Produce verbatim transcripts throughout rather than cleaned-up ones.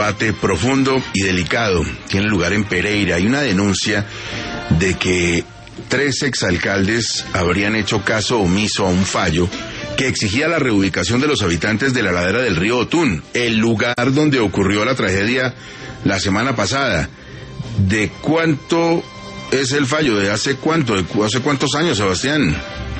debate profundo y delicado tiene lugar en Pereira. Hay una denuncia de que tres exalcaldes habrían hecho caso omiso a un fallo que exigía la reubicación de los habitantes de la ladera del río Otún, el lugar donde ocurrió la tragedia la semana pasada. ¿De cuánto es el fallo? ¿De hace cuánto? ¿De hace cuántos años, Sebastián?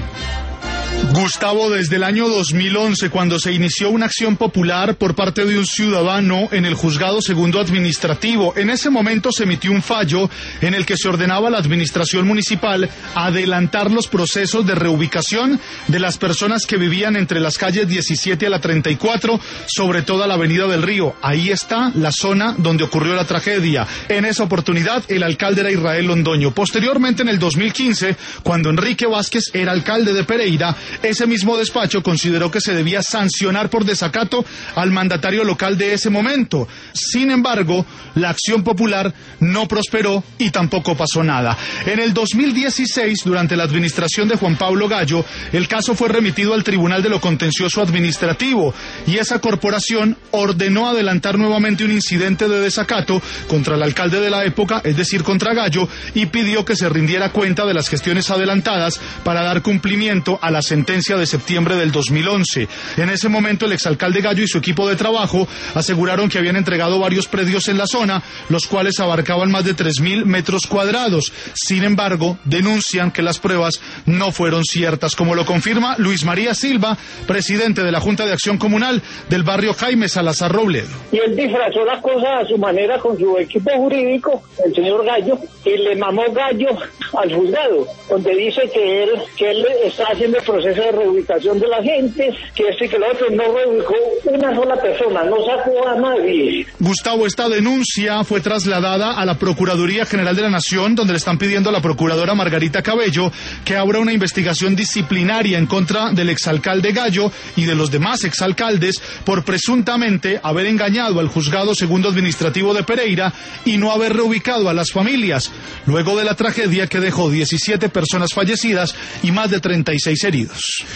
Gustavo, desde el año dos mil once, cuando se inició una acción popular por parte de un ciudadano en el Juzgado Segundo Administrativo. En ese momento se emitió un fallo en el que se ordenaba a la administración municipal adelantar los procesos de reubicación de las personas que vivían entre las calles diecisiete a la treinta y cuatro, sobre toda la Avenida del Río. Ahí está la zona donde ocurrió la tragedia. En esa oportunidad, el alcalde era Israel Londoño. Posteriormente, en el dos mil quince, cuando Enrique Vázquez era alcalde de Pereira, ese mismo despacho consideró que se debía sancionar por desacato al mandatario local de ese momento. Sin embargo, la acción popular no prosperó y tampoco pasó nada. En el dos mil dieciséis, durante la administración de Juan Pablo Gallo, el caso fue remitido al Tribunal de lo Contencioso Administrativo y esa corporación ordenó adelantar nuevamente un incidente de desacato contra el alcalde de la época, es decir, contra Gallo, y pidió que se rindiera cuenta de las gestiones adelantadas para dar cumplimiento a la sentencia de septiembre del dos mil once. En ese momento, el exalcalde Gallo y su equipo de trabajo aseguraron que habían entregado varios predios en la zona, los cuales abarcaban más de tres mil metros cuadrados. Sin embargo, denuncian que las pruebas no fueron ciertas, como lo confirma Luis María Silva, presidente de la Junta de Acción Comunal del barrio Jaime Salazar Robledo. Y él disfrazó las cosas a su manera con su equipo jurídico, el señor Gallo, y le mamó gallo al juzgado, donde dice que él, que él está haciendo el proceso de reubicación de la gente, que este y que lo otro, no reubicó una sola persona, no sacó a nadie. Gustavo, esta denuncia fue trasladada a la Procuraduría General de la Nación, donde le están pidiendo a la procuradora Margarita Cabello que abra una investigación disciplinaria en contra del exalcalde Gallo y de los demás exalcaldes por presuntamente haber engañado al Juzgado Segundo Administrativo de Pereira y no haber reubicado a las familias, luego de la tragedia que dejó diecisiete personas fallecidas y más de treinta y seis heridos.